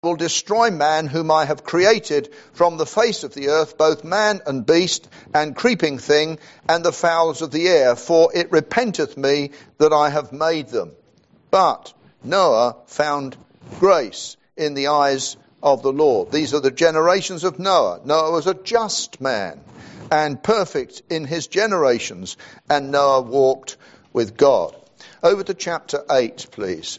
will destroy man whom I have created from the face of the earth, both man and beast, and creeping thing, and the fowls of the air, for it repenteth me that I have made them. But Noah found grace in the eyes of the Lord. These are the generations of Noah. Noah was a just man and perfect in his generations, and Noah walked with God. Over to chapter 8, please.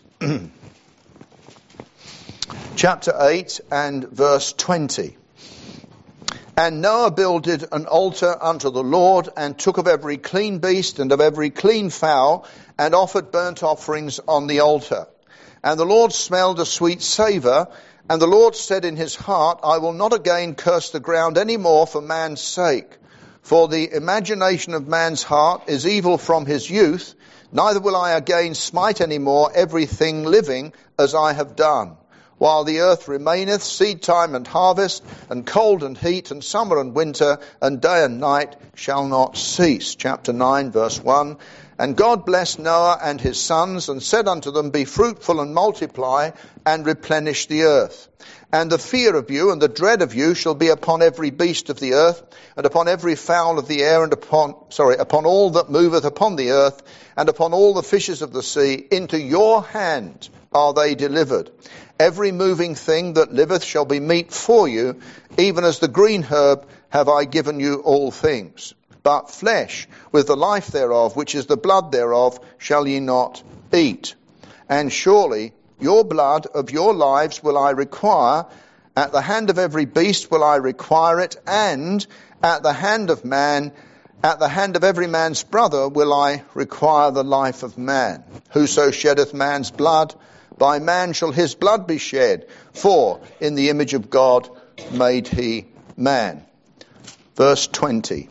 Chapter 8 and verse 20. And Noah builded an altar unto the Lord, and took of every clean beast and of every clean fowl, and offered burnt offerings on the altar. And the Lord smelled a sweet savour, and the Lord said in his heart, I will not again curse the ground any more for man's sake. For the imagination of man's heart is evil from his youth, neither will I again smite any more everything living as I have done. While the earth remaineth, seed time and harvest, and cold and heat, and summer and winter, and day and night shall not cease. Chapter 9, verse 1. And God blessed Noah and his sons, and said unto them, Be fruitful and multiply, and replenish the earth. And the fear of you and the dread of you shall be upon every beast of the earth, and upon every fowl of the air, and upon all that moveth upon the earth, and upon all the fishes of the sea. Into your hand are they delivered. Every moving thing that liveth shall be meat for you, even as the green herb have I given you all things. But flesh, with the life thereof, which is the blood thereof, shall ye not eat. And surely your blood of your lives will I require, at the hand of every beast will I require it, and at the hand of man, at the hand of every man's brother will I require the life of man. Whoso sheddeth man's blood, by man shall his blood be shed, for in the image of God made he man. Verse 20.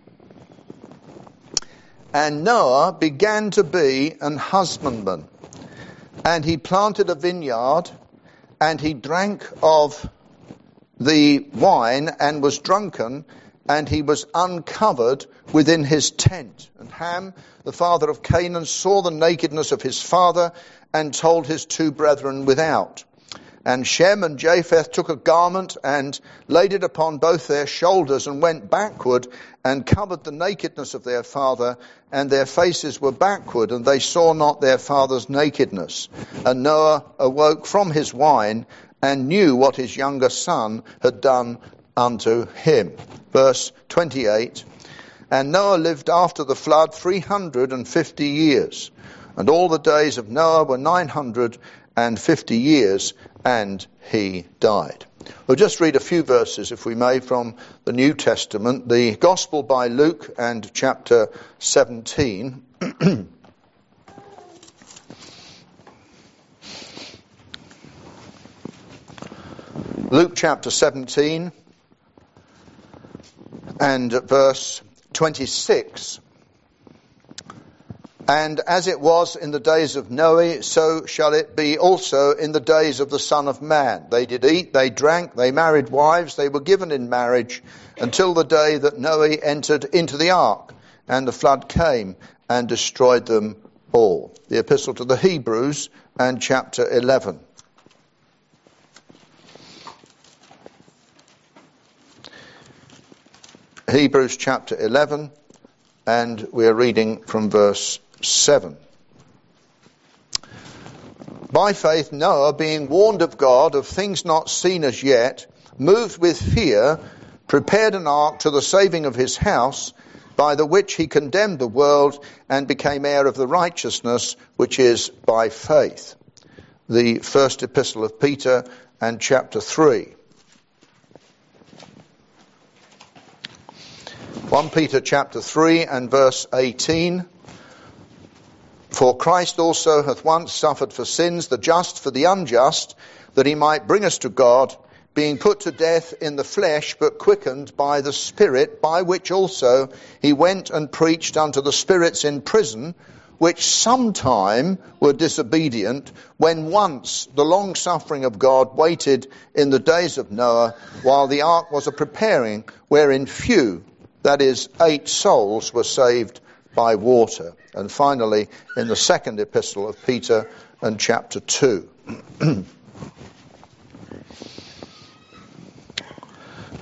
And Noah began to be an husbandman, and he planted a vineyard, and he drank of the wine, and was drunken, and he was uncovered within his tent. And Ham, the father of Canaan, saw the nakedness of his father, and told his two brethren without. And Shem and Japheth took a garment, and laid it upon both their shoulders, and went backward, and covered the nakedness of their father, and their faces were backward, and they saw not their father's nakedness. And Noah awoke from his wine, and knew what his younger son had done unto him. Verse 28. And Noah lived after the flood 350 years. And all the days of Noah were 950 years, and he died. We'll just read a few verses, if we may, from the New Testament. The Gospel by Luke and chapter 17. Luke chapter 17 and verse 26. And as it was in the days of Noah, so shall it be also in the days of the Son of Man. They did eat, they drank, they married wives, they were given in marriage, until the day that Noah entered into the ark, and the flood came and destroyed them all. The Epistle to the Hebrews and chapter 11. Hebrews chapter 11, and we're reading from verse 7. By faith Noah, being warned of God of things not seen as yet, moved with fear, prepared an ark to the saving of his house, by the which he condemned the world, and became heir of the righteousness which is by faith. The first epistle of Peter and chapter 3. 1 Peter chapter 3 and verse 18. For Christ also hath once suffered for sins, the just for the unjust, that he might bring us to God, being put to death in the flesh, but quickened by the Spirit, by which also he went and preached unto the spirits in prison, which sometime were disobedient, when once the long suffering of God waited in the days of Noah, while the ark was a preparing, wherein few, that is, 8 souls, were saved by water. And finally, in the second epistle of Peter and chapter 2.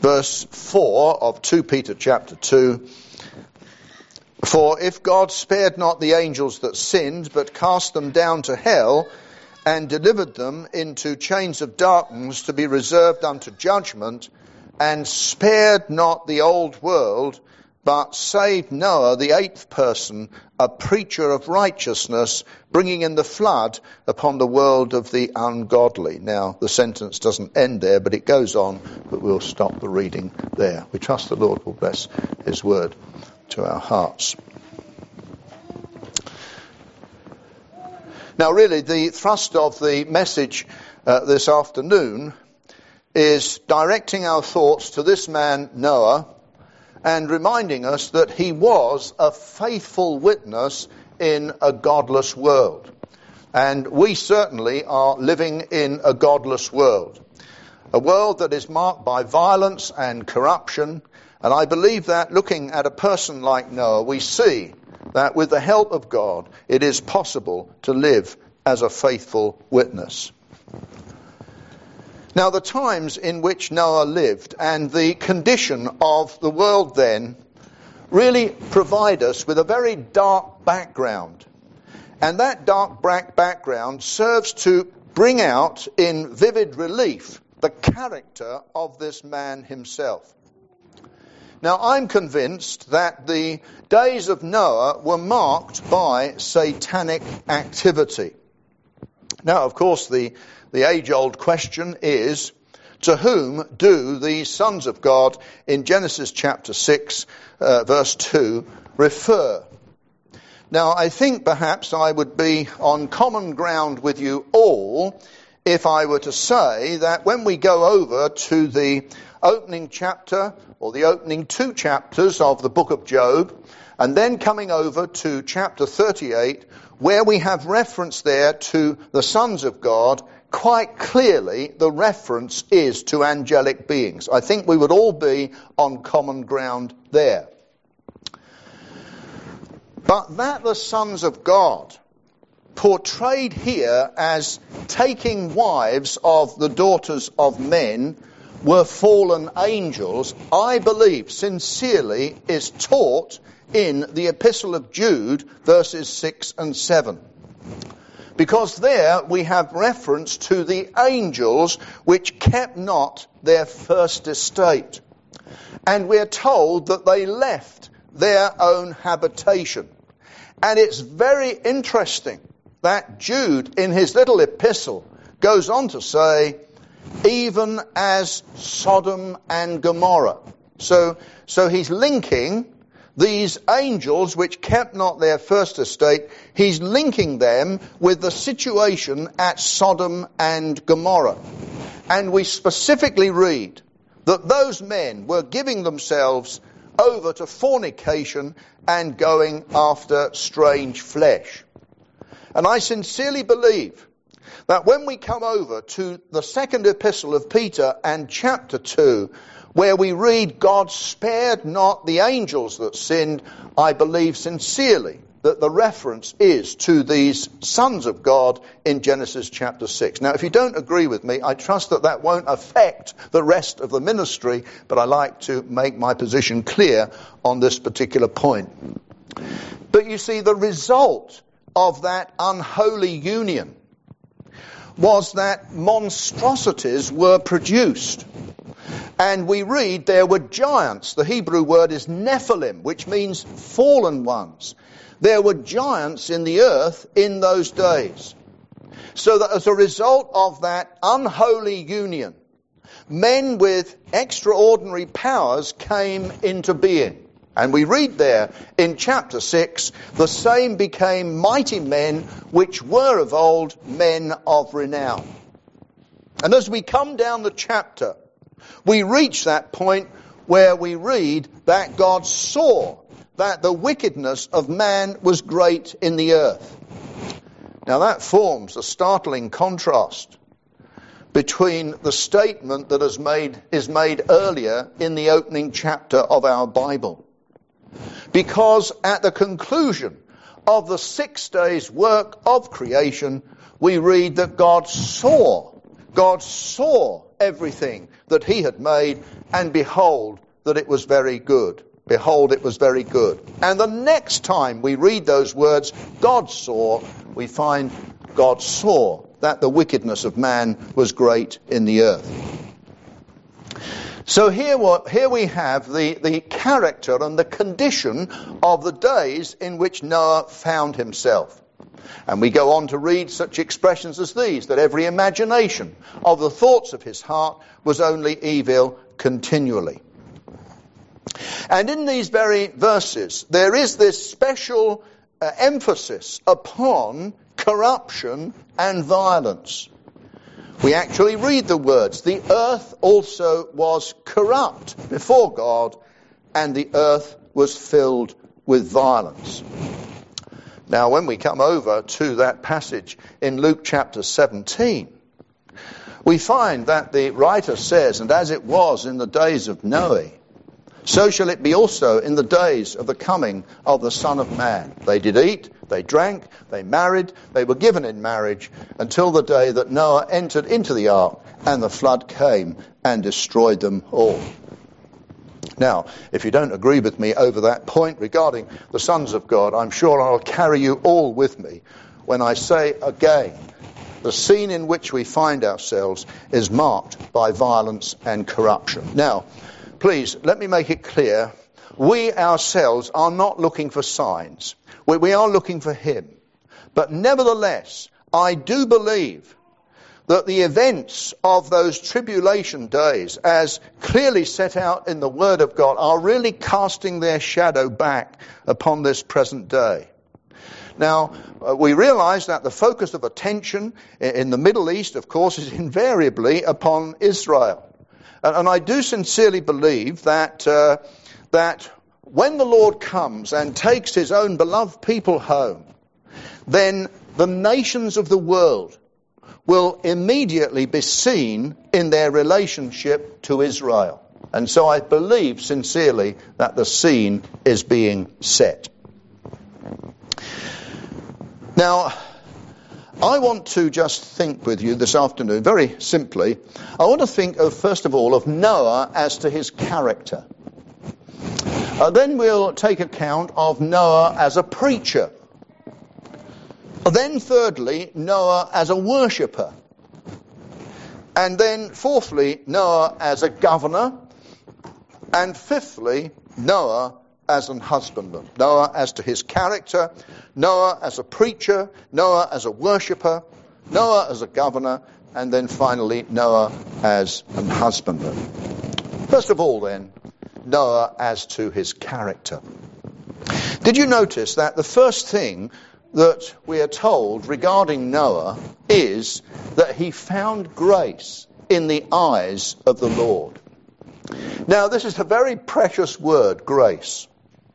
verse 4 of 2 Peter chapter 2. For if God spared not the angels that sinned, but cast them down to hell, and delivered them into chains of darkness to be reserved unto judgment, and spared not the old world, but saved Noah, the eighth person, a preacher of righteousness, bringing in the flood upon the world of the ungodly. Now, the sentence doesn't end there, but it goes on, but we'll stop the reading there. We trust the Lord will bless his word to our hearts. Now, really, the thrust of the message this afternoon is directing our thoughts to this man, Noah, and reminding us that he was a faithful witness in a godless world. And we certainly are living in a godless world. A world that is marked by violence and corruption. And I believe that looking at a person like Noah, we see that with the help of God, it is possible to live as a faithful witness. Now, the times in which Noah lived and the condition of the world then really provide us with a very dark background. And that dark background serves to bring out in vivid relief the character of this man himself. Now, I'm convinced that the days of Noah were marked by satanic activity. Now, of course, the age-old question is, to whom do the sons of God in Genesis chapter 6, verse 2, refer? Now, I think perhaps I would be on common ground with you all if I were to say that when we go over to the opening chapter, or the opening 2 chapters of the book of Job, and then coming over to chapter 38, where we have reference there to the sons of God, quite clearly the reference is to angelic beings. I think we would all be on common ground there. But that the sons of God, portrayed here as taking wives of the daughters of men, were fallen angels, I believe sincerely is taught in the Epistle of Jude, verses 6 and 7. Because there we have reference to the angels which kept not their first estate. And we're told that they left their own habitation. And it's very interesting that Jude, in his little epistle, goes on to say, even as Sodom and Gomorrah. So he's linking these angels which kept not their first estate, he's linking them with the situation at Sodom and Gomorrah. And we specifically read that those men were giving themselves over to fornication and going after strange flesh. And I sincerely believe that when we come over to the second epistle of Peter and chapter 2, where we read, God spared not the angels that sinned, I believe sincerely that the reference is to these sons of God in Genesis chapter 6. Now, if you don't agree with me, I trust that that won't affect the rest of the ministry, but I like to make my position clear on this particular point. But you see, the result of that unholy union was that monstrosities were produced. And we read there were giants. The Hebrew word is Nephilim, which means fallen ones. There were giants in the earth in those days. So that as a result of that unholy union, men with extraordinary powers came into being. And we read there in chapter 6, the same became mighty men which were of old men of renown. And as we come down the chapter, we reach that point where we read that God saw that the wickedness of man was great in the earth. Now that forms a startling contrast between the statement that is made earlier in the opening chapter of our Bible. Because at the conclusion of the 6 days' work of creation, we read that God saw everything that he had made, and behold, that it was very good. Behold, it was very good. And the next time we read those words, God saw, we find God saw that the wickedness of man was great in the earth. So here we have the character and the condition of the days in which Noah found himself. And we go on to read such expressions as these, that every imagination of the thoughts of his heart was only evil continually. And in these very verses, there is this special emphasis upon corruption and violence. We actually read the words, the earth also was corrupt before God, and the earth was filled with violence. Now, when we come over to that passage in Luke chapter 17, we find that the writer says, and as it was in the days of Noah, so shall it be also in the days of the coming of the Son of Man. They did eat, they drank, they married, they were given in marriage, until the day that Noah entered into the ark, and the flood came and destroyed them all. Now, if you don't agree with me over that point regarding the sons of God, I'm sure I'll carry you all with me when I say again, the scene in which we find ourselves is marked by violence and corruption. Now, please, let me make it clear, we ourselves are not looking for signs. We are looking for him. But nevertheless, I do believe that the events of those tribulation days, as clearly set out in the Word of God, are really casting their shadow back upon this present day. Now, we realize that the focus of attention in the Middle East, of course, is invariably upon Israel. And I do sincerely believe that when the Lord comes and takes his own beloved people home, then the nations of the world will immediately be seen in their relationship to Israel. And so I believe sincerely that the scene is being set. Now, I want to just think with you this afternoon, very simply. I want to think of, first of all, of Noah as to his character. Then we'll take account of Noah as a preacher. Then thirdly, Noah as a worshipper. And then fourthly, Noah as a governor. And fifthly, Noah as an husbandman. Noah as to his character, Noah as a preacher, Noah as a worshipper, Noah as a governor, and then finally Noah as an husbandman. First of all then, Noah as to his character. Did you notice that the first thing that we are told regarding Noah is that he found grace in the eyes of the Lord? Now, this is a very precious word, grace.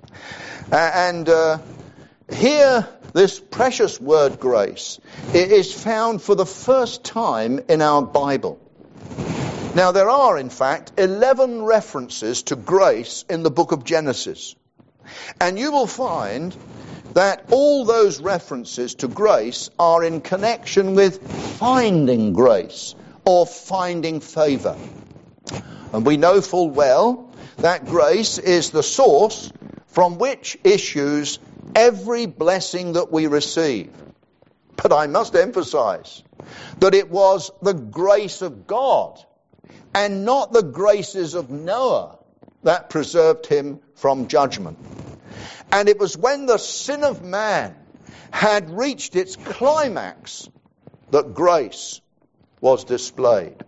And here, this precious word, grace, is found for the first time in our Bible. Now, there are, in fact, 11 references to grace in the book of Genesis. And you will find that all those references to grace are in connection with finding grace or finding favor. And we know full well that grace is the source from which issues every blessing that we receive. But I must emphasize that it was the grace of God and not the graces of Noah that preserved him from judgment. And it was when the sin of man had reached its climax that grace was displayed.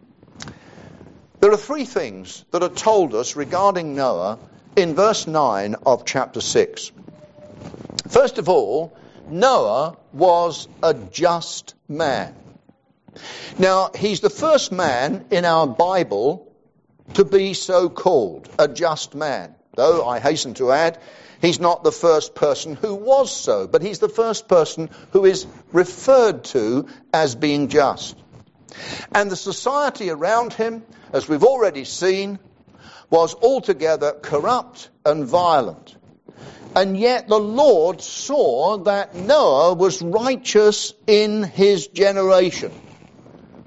There are three things that are told us regarding Noah in verse 9 of chapter 6. First of all, Noah was a just man. Now, he's the first man in our Bible to be so called, a just man. Though, I hasten to add, he's not the first person who was so, but he's the first person who is referred to as being just. And the society around him, as we've already seen, was altogether corrupt and violent. And yet the Lord saw that Noah was righteous in his generation.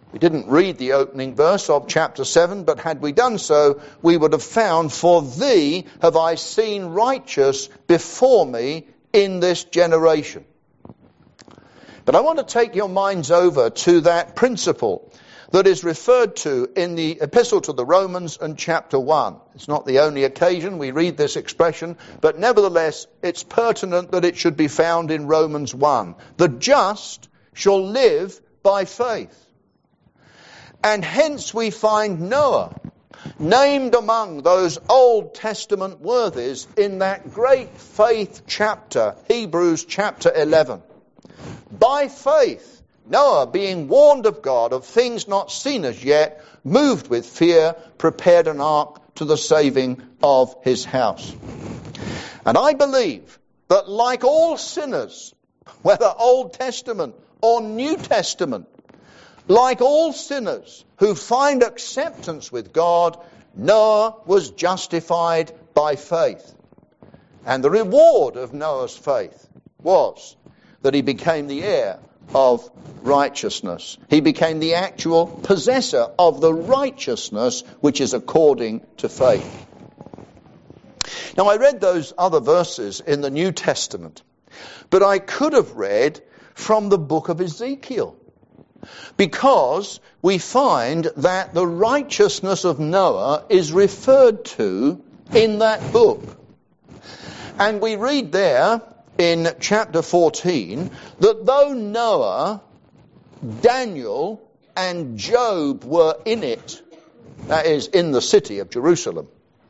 We didn't read the opening verse of chapter 7, but had we done so, we would have found, "For thee have I seen righteous before me in this generation." But I want to take your minds over to that principle that is referred to in the Epistle to the Romans and chapter 1. It's not the only occasion we read this expression, but nevertheless it's pertinent that it should be found in Romans 1. "The just shall live by faith." And hence we find Noah named among those Old Testament worthies in that great faith chapter, Hebrews chapter 11. By faith, Noah, being warned of God of things not seen as yet, moved with fear, prepared an ark to the saving of his house. And I believe that like all sinners, whether Old Testament or New Testament, like all sinners who find acceptance with God, Noah was justified by faith. And the reward of Noah's faith was that he became the heir of righteousness. He became the actual possessor of the righteousness which is according to faith. Now, I read those other verses in the New Testament, but I could have read from the book of Ezekiel, because we find that the righteousness of Noah is referred to in that book. And we read there in chapter 14 that though Noah, Daniel, and Job were in it, that is, in the city of Jerusalem,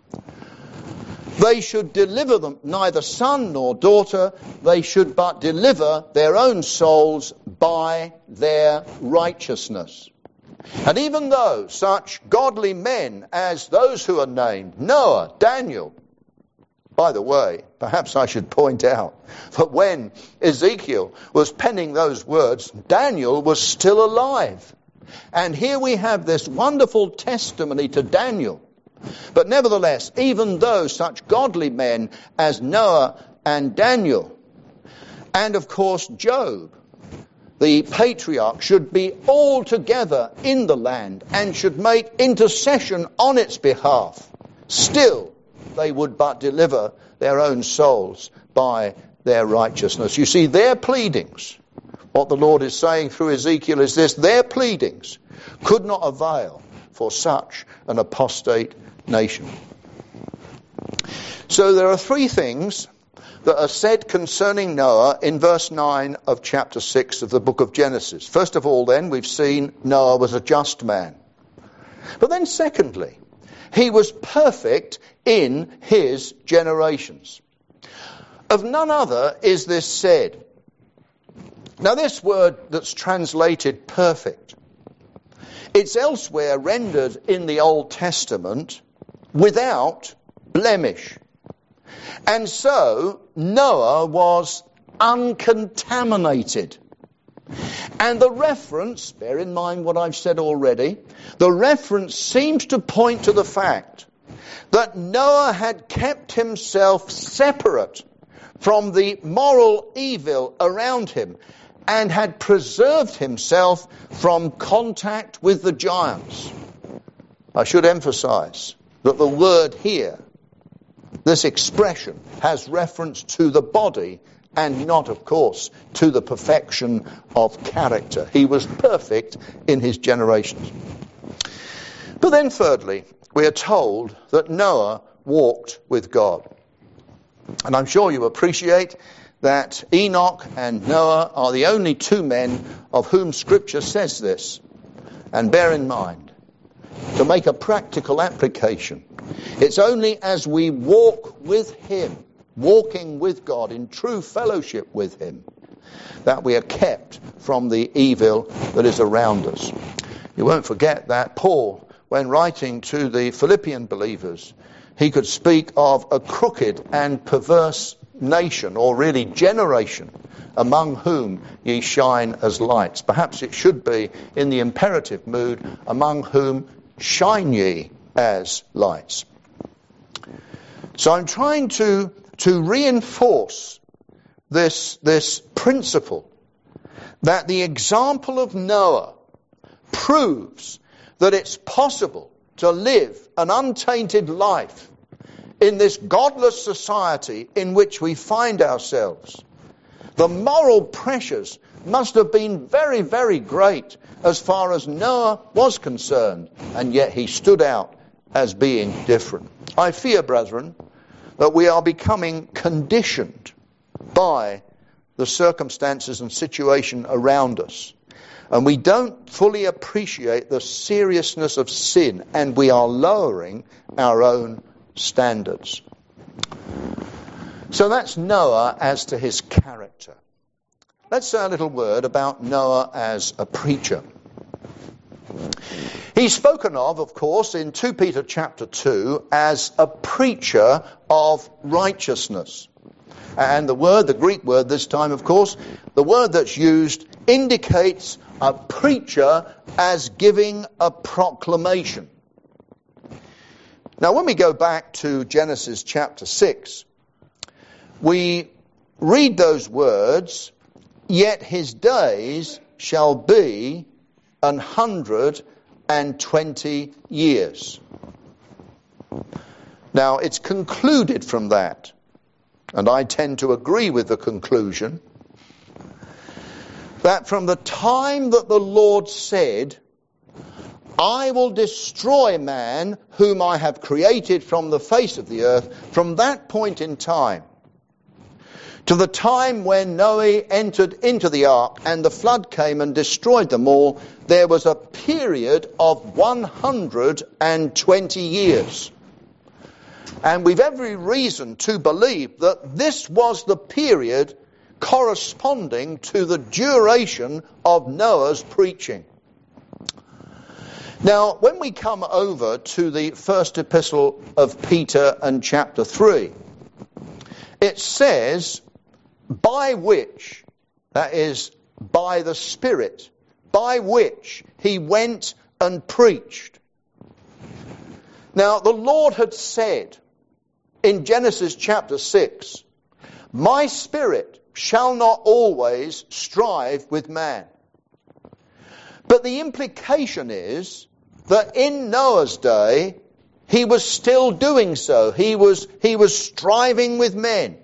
they should deliver them neither son nor daughter, they should but deliver their own souls by their righteousness. And even though such godly men as those who are named, Noah, Daniel, by the way, perhaps I should point out that when Ezekiel was penning those words, Daniel was still alive. And here we have this wonderful testimony to Daniel. But nevertheless, even though such godly men as Noah and Daniel, and of course Job, the patriarch, should be all together in the land and should make intercession on its behalf, still they would but deliver their own souls by their righteousness. You see, their pleadings, what the Lord is saying through Ezekiel is this: their pleadings could not avail for such an apostate nation. So there are three things that are said concerning Noah in verse 9 of chapter 6 of the book of Genesis. First of all, then, we've seen Noah was a just man. But then secondly, he was perfect in his generations. Of none other is this said. Now this word that's translated perfect, it's elsewhere rendered in the Old Testament without blemish. And so Noah was uncontaminated. And the reference, bear in mind what I've said already, the reference seems to point to the fact that Noah had kept himself separate from the moral evil around him and had preserved himself from contact with the giants. I should emphasize that the word here, this expression, has reference to the body and not, of course, to the perfection of character. He was perfect in his generations. But then thirdly, we are told that Noah walked with God. And I'm sure you appreciate that Enoch and Noah are the only two men of whom Scripture says this. And bear in mind, to make a practical application, it's only as we walk with him, walking with God in true fellowship with him, that we are kept from the evil that is around us. You won't forget that Paul, when writing to the Philippian believers, he could speak of a crooked and perverse nation, or really generation, among whom ye shine as lights. Perhaps it should be in the imperative mood, among whom shine ye as lights. So I'm trying to reinforce this principle that the example of Noah proves that it's possible to live an untainted life in this godless society in which we find ourselves. The moral pressures must have been very, very great as far as Noah was concerned, and yet he stood out as being different. I fear, brethren, that we are becoming conditioned by the circumstances and situation around us, and we don't fully appreciate the seriousness of sin, and we are lowering our own standards. So that's Noah as to his character. Let's say a little word about Noah as a preacher. He's spoken of course, in 2 Peter chapter 2 as a preacher of righteousness. And the Greek word this time, of course, the word that's used indicates a preacher as giving a proclamation. Now, when we go back to Genesis chapter 6, we read those words, "Yet his days shall be 120 years." Now, it's concluded from that, and I tend to agree with the conclusion, that from the time that the Lord said, "I will destroy man whom I have created from the face of the earth," from that point in time to the time when Noah entered into the ark and the flood came and destroyed them all, there was a period of 120 years. And we've every reason to believe that this was the period corresponding to the duration of Noah's preaching. Now, when we come over to the first epistle of Peter and chapter 3, it says, "By which," that is, by the Spirit, "by which he went and preached." Now, the Lord had said in Genesis chapter 6, "My Spirit shall not always strive with man." But the implication is that in Noah's day, he was still doing so. He was striving with men.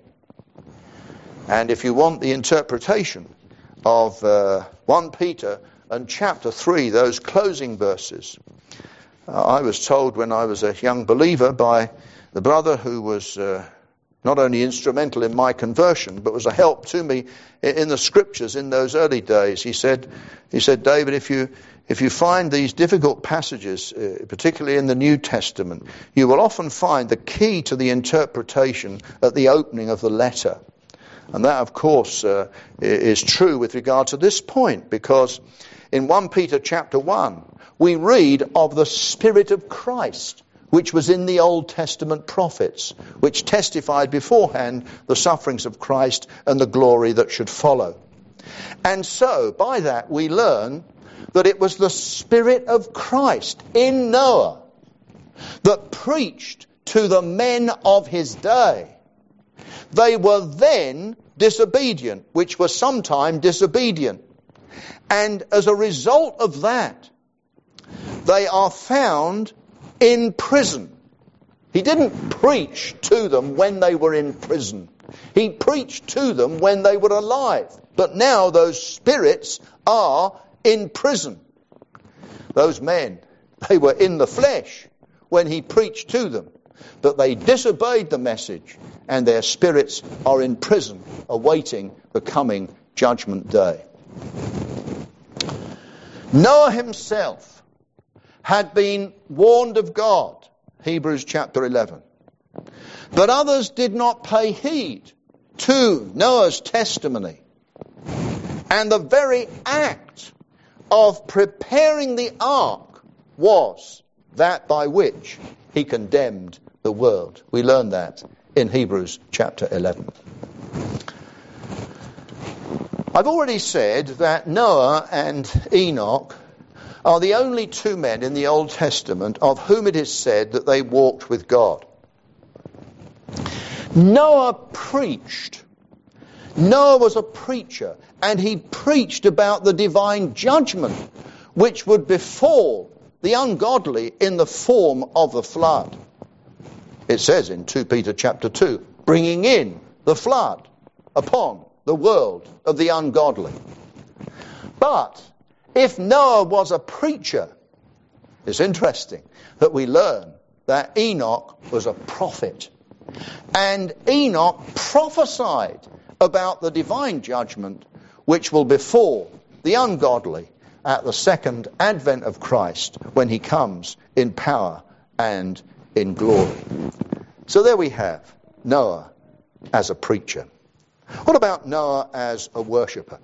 And if you want the interpretation of 1 Peter and chapter 3, those closing verses, I was told when I was a young believer by the brother who was not only instrumental in my conversion, but was a help to me in the scriptures in those early days. He said, "David, if you find these difficult passages, particularly in the New Testament, you will often find the key to the interpretation at the opening of the letter." And that, of course, is true with regard to this point, because in 1 Peter chapter 1, we read of the Spirit of Christ, which was in the Old Testament prophets, which testified beforehand the sufferings of Christ and the glory that should follow. And so, by that, we learn that it was the Spirit of Christ in Noah that preached to the men of his day. They were then disobedient, which were sometime disobedient. And as a result of that, they are found in prison. He didn't preach to them when they were in prison. He preached to them when they were alive. But now those spirits are in prison. Those men, they were in the flesh when he preached to them. But they disobeyed the message, and their spirits are in prison, awaiting the coming judgment day. Noah himself had been warned of God, Hebrews chapter 11. But others did not pay heed to Noah's testimony. And the very act of preparing the ark was that by which he condemned the world. We learn that in Hebrews chapter 11. I've already said that Noah and Enoch are the only two men in the Old Testament of whom it is said that they walked with God. Noah preached. Noah was a preacher, and he preached about the divine judgment which would befall the ungodly in the form of the flood. It says in 2 Peter chapter 2, bringing in the flood upon the world of the ungodly. But if Noah was a preacher, it's interesting that we learn that Enoch was a prophet. And Enoch prophesied about the divine judgment which will befall the ungodly at the second advent of Christ when he comes in power and in glory. So there we have Noah as a preacher. What about Noah as a worshipper?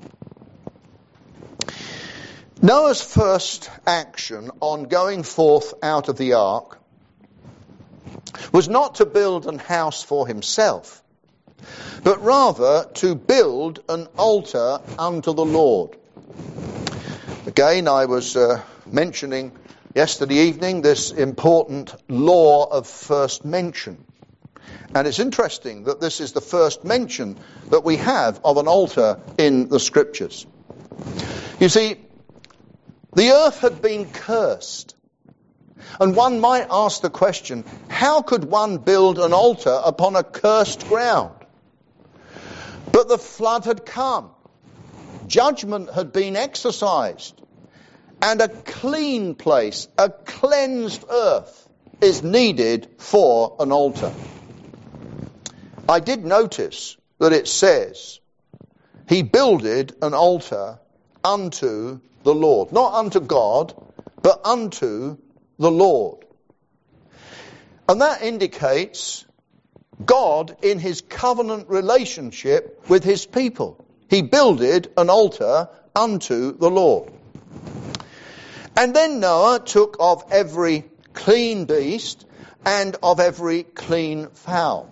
Noah's first action on going forth out of the ark was not to build an house for himself, but rather to build an altar unto the Lord. Again, I was mentioning yesterday evening this important law of first mention. And it's interesting that this is the first mention that we have of an altar in the Scriptures. You see, the earth had been cursed. And one might ask the question, how could one build an altar upon a cursed ground? But the flood had come. Judgment had been exercised. And a clean place, a cleansed earth, is needed for an altar. I did notice that it says, he builded an altar unto the Lord. Not unto God, but unto the Lord. And that indicates God in his covenant relationship with his people. He builded an altar unto the Lord. And then Noah took of every clean beast and of every clean fowl.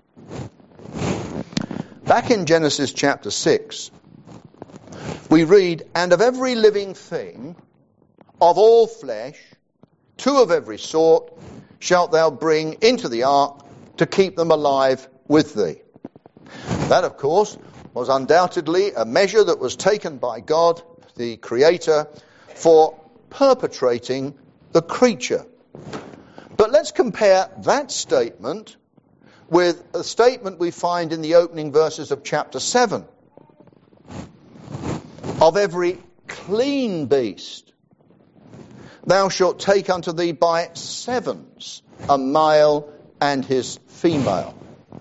Back in Genesis chapter 6, we read, and of every living thing, of all flesh, 2 of every sort, shalt thou bring into the ark to keep them alive with thee. That, of course, was undoubtedly a measure that was taken by God, the Creator, for perpetrating the creature. But let's compare that statement with a statement we find in the opening verses of chapter 7. Of every clean beast thou shalt take unto thee by 7s, a male and his female.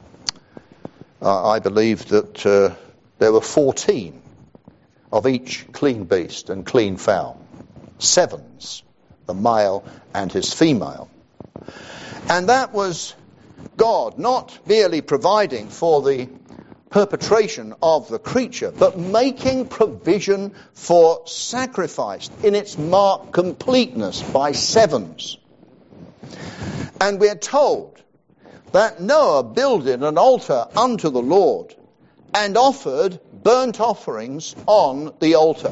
I believe that there were 14 of each clean beast and clean fowl. 7s, the male and his female. And that was God not merely providing for the perpetration of the creature, but making provision for sacrifice in its marked completeness by 7s. And we're told that Noah builded an altar unto the Lord and offered burnt offerings on the altar.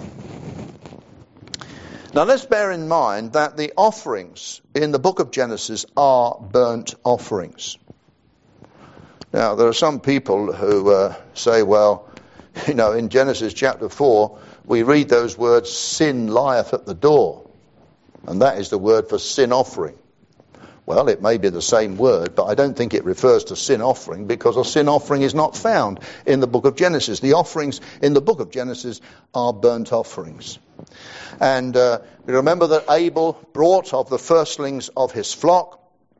Now let's bear in mind that the offerings in the book of Genesis are burnt offerings. Now there are some people who say, well, in Genesis chapter 4, we read those words, sin lieth at the door. And that is the word for sin offering. Well, it may be the same word, but I don't think it refers to sin offering because a sin offering is not found in the book of Genesis. The offerings in the book of Genesis are burnt offerings. And we remember that Abel brought of the firstlings of his flock,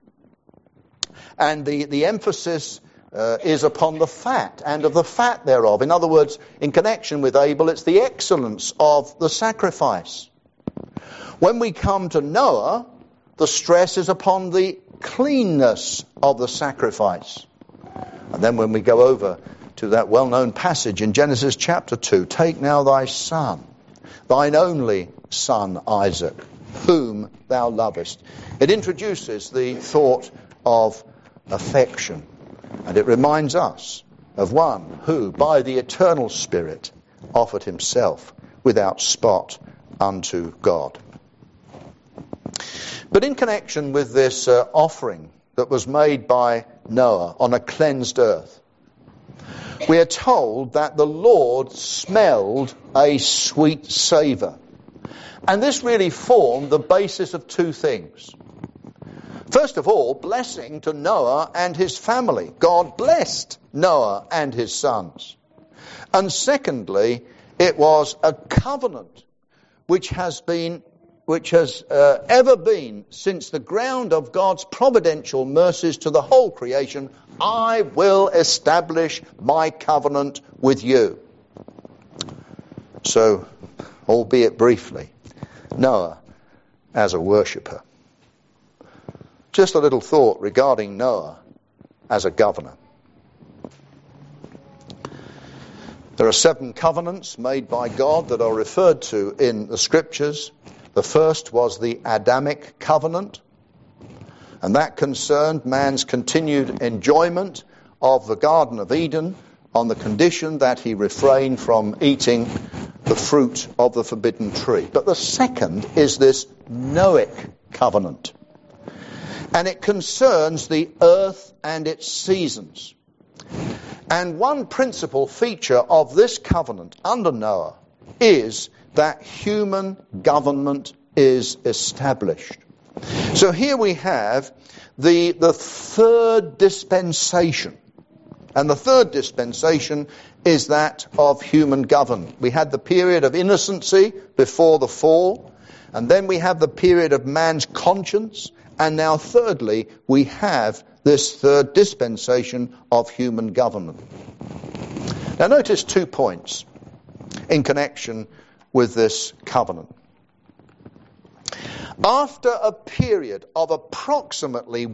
and the emphasis is upon the fat and of the fat thereof. In other words, in connection with Abel, it's the excellence of the sacrifice. When we come to Noah, the stress is upon the cleanness of the sacrifice. And then when we go over to that well-known passage in Genesis chapter 2, take now thy son, thine only son Isaac, whom thou lovest. It introduces the thought of affection. And it reminds us of one who, by the eternal Spirit, offered himself without spot unto God. But in connection with this offering that was made by Noah on a cleansed earth, we are told that the Lord smelled a sweet savour. And this really formed the basis of two things. First of all, blessing to Noah and his family. God blessed Noah and his sons. And secondly, it was a covenant which has ever been since the ground of God's providential mercies to the whole creation. I will establish my covenant with you. So, albeit briefly, Noah as a worshipper. Just a little thought regarding Noah as a governor. There are 7 covenants made by God that are referred to in the Scriptures. The first was the Adamic covenant, and that concerned man's continued enjoyment of the Garden of Eden on the condition that he refrained from eating the fruit of the forbidden tree. But the second is this Noahic covenant, and it concerns the earth and its seasons. And one principal feature of this covenant under Noah is that human government is established. So here we have the third dispensation. And the third dispensation is that of human government. We had the period of innocency before the fall, and then we have the period of man's conscience, and now thirdly, we have this third dispensation of human government. Now notice 2 points in connection with this covenant. After a period of approximately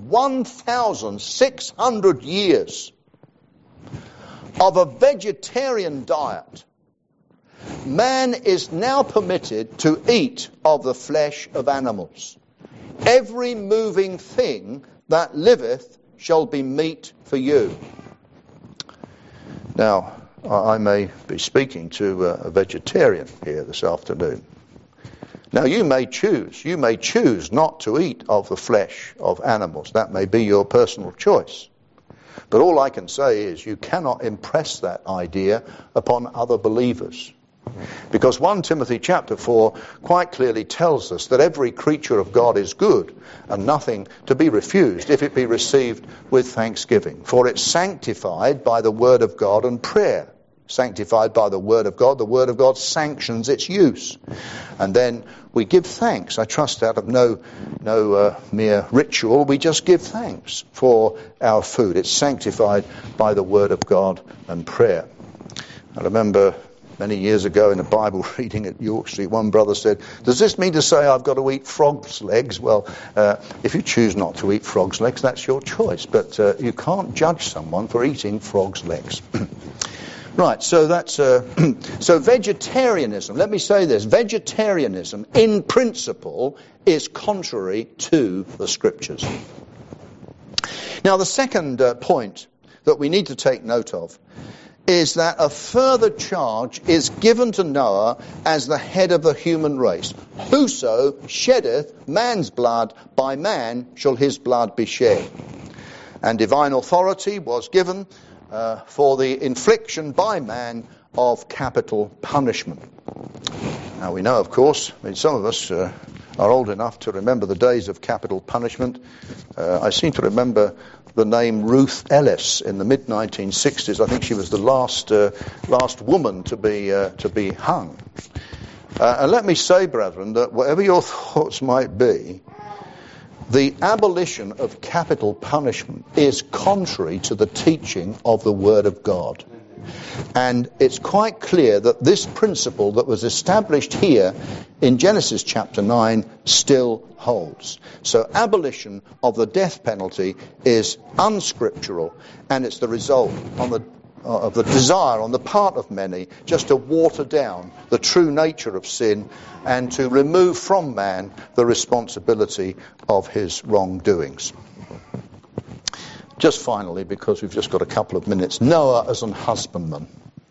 1,600 years of a vegetarian diet, man is now permitted to eat of the flesh of animals. Every moving thing that liveth shall be meat for you. Now, I may be speaking to a vegetarian here this afternoon. Now, you may choose not to eat of the flesh of animals. That may be your personal choice. But all I can say is you cannot impress that idea upon other believers. Because 1 Timothy chapter 4 quite clearly tells us that every creature of God is good and nothing to be refused if it be received with thanksgiving. For it's sanctified by the word of God and prayer. Sanctified by the word of God sanctions its use. And then we give thanks. I trust out of no mere ritual, we just give thanks for our food. It's sanctified by the word of God and prayer. I remember many years ago in a Bible reading at York Street, one brother said, does this mean to say I've got to eat frog's legs? Well, if you choose not to eat frog's legs, that's your choice. But you can't judge someone for eating frog's legs. Right, so that's so vegetarianism. Let me say this: vegetarianism, in principle, is contrary to the Scriptures. Now, the second point that we need to take note of is that a further charge is given to Noah as the head of the human race. Whoso sheddeth man's blood, by man shall his blood be shed. And divine authority was given for the infliction by man of capital punishment. Now we know, of course, some of us are old enough to remember the days of capital punishment. I seem to remember the name Ruth Ellis in the mid-1960s. I think she was the last woman to be hung. And let me say, brethren, that whatever your thoughts might be, the abolition of capital punishment is contrary to the teaching of the Word of God. And it's quite clear that this principle that was established here in Genesis chapter 9 still holds. So abolition of the death penalty is unscriptural, and it's the result of the desire on the part of many just to water down the true nature of sin and to remove from man the responsibility of his wrongdoings. Just finally, because we've just got a couple of minutes, Noah as an husbandman.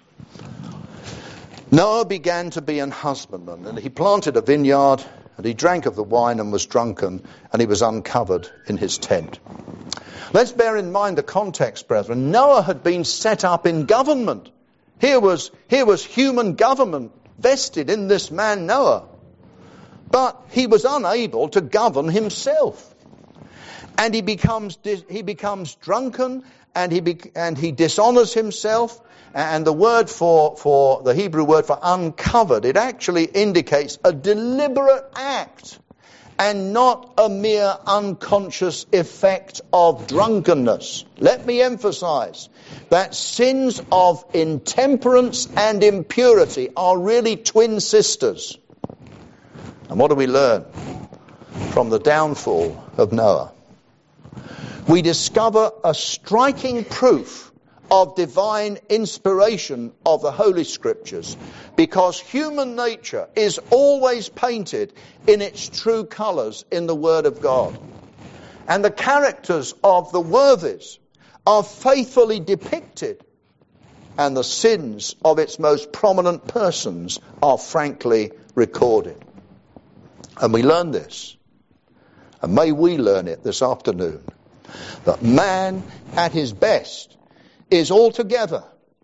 Noah began to be an husbandman, and he planted a vineyard, and he drank of the wine and was drunken, and he was uncovered in his tent. Let's bear in mind the context, brethren. Noah had been set up in government. Here was human government vested in this man Noah. But he was unable to govern himself. And he becomes drunken, and he dishonors himself. And the word for the Hebrew word for uncovered, it actually indicates a deliberate act and not a mere unconscious effect of drunkenness. Let me emphasize that sins of intemperance and impurity are really twin sisters. And what do we learn from the downfall of Noah? We discover a striking proof of divine inspiration of the Holy Scriptures, because human nature is always painted in its true colours in the Word of God. And the characters of the worthies are faithfully depicted, and the sins of its most prominent persons are frankly recorded. And we learn this, and may we learn it this afternoon, that man at his best is altogether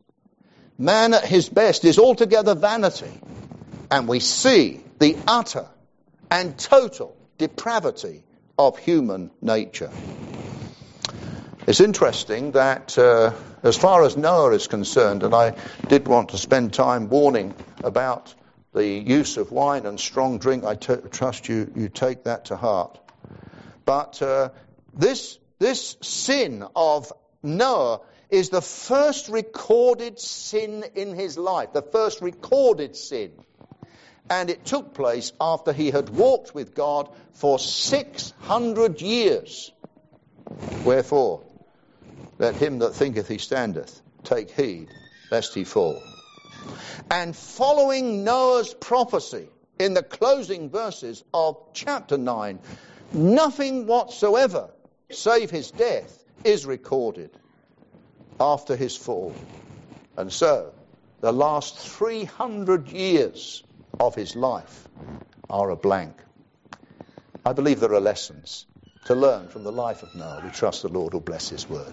vanity, and we see the utter and total depravity of human nature. It's interesting that as far as Noah is concerned, and I did want to spend time warning about the use of wine and strong drink, I trust you take that to heart. But this sin of Noah is the first recorded sin in his life, the first recorded sin. And it took place after he had walked with God for 600 years. Wherefore, let him that thinketh he standeth take heed lest he fall. And following Noah's prophecy in the closing verses of chapter 9, nothing whatsoever save his death is recorded after his fall. And so, the last 300 years of his life are a blank. I believe there are lessons to learn from the life of Noah. We trust the Lord will bless his word.